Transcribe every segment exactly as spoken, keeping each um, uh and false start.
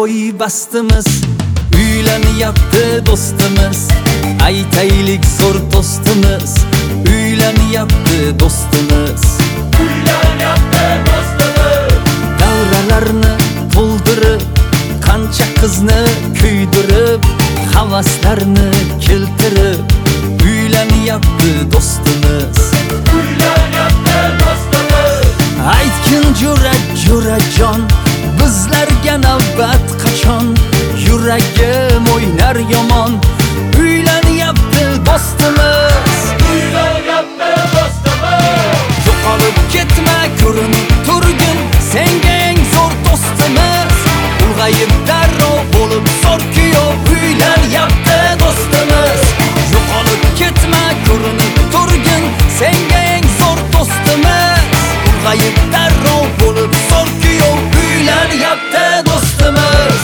bo'y bastimiz, uylanyapti do'stimiz. Aytaylik zo'r do'stimiz, uylanyapti do'stimiz. Uylanyapti do'stimiz. Davralarni to'ldirib, qancha qizni kuydirib, havaslarni keltirib, uylanyapti do'stimiz. Uylanyapti do'stimiz. Aytgin jo'ra jo'rajon, bizlarga navbat qachon? Yuragim o'ynar yomon, uylanyapti do'stimiz. Uylanyapti do'stimiz. Yo'qolib ketma, ko'rinib turgin, senga eng zo'r do'stimiz. Ulg'ayib darrov bo'lib zo'r kuyov, uylanyapti do'stimiz. Yo'qolib ketma, ko'rinib turgin, senga eng zo'r do'stimiz. Ulg'ayib darrov bo'lib zo'r kuyov, uylanyapti do'stimiz.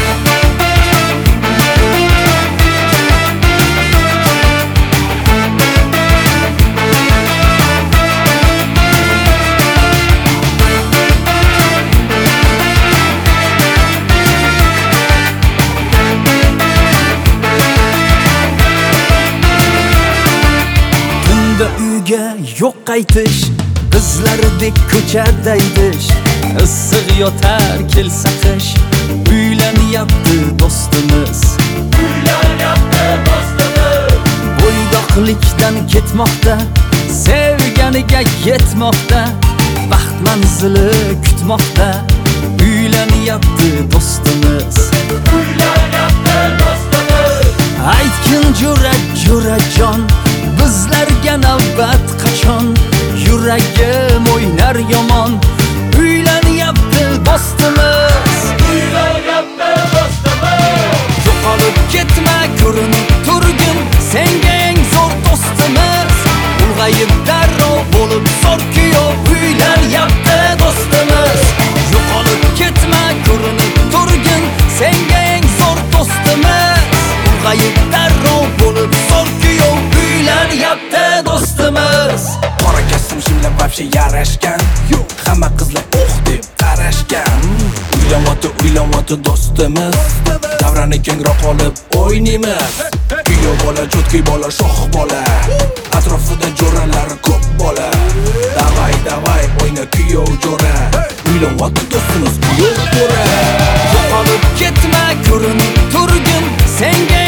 Uyga yo'q qaytish, bizlardek ko'chada aydish, issiq yotar kelsa qish, uylanyapti do'stimiz. Uylanyapti do'stimiz. Bo'ydoqlikdan ketmoqda, sevganiga yetmoqda, baxt manzili kutmoqda, uylanyapti do'stimiz. Uylanyapti do'stimiz. Aytgin jo'ra jo'rajon, bizlarga navbat qachon? Yuragim o'ynar yomon, uylanyapti do'stimiz. Uylanyapti do'stimiz. Yo'qolib ketma, ko'rinib turgin, senga eng zo'r do'stimiz. Ulg'ayib darrov bo'lib zo'r kuyov, uylanyapti do'stimiz. Yo'qolib ketma, ko'rinib turgin, senga eng zo'r do'stimiz. Ulg'ayib darrov bo'lib zo'r kuyov, uylanyapti do'stimiz. Qora kasım shimlab vobshe yarashgan, hamma qizlar oh deb qarashgan. Uylanyapti, uylanyapti do'stimiz. Davrani kengroq olib o'ynaymiz. Kuyov bola, cho'tki bola, shoh bola, atrofida jo'ralar ko'p bola. Davay, davay, o'yna kuyov jo'ra, uylanyapti do'stimiz, kuyov jo'ra. Yo'qolib ketma, ko'rinib turgin, senga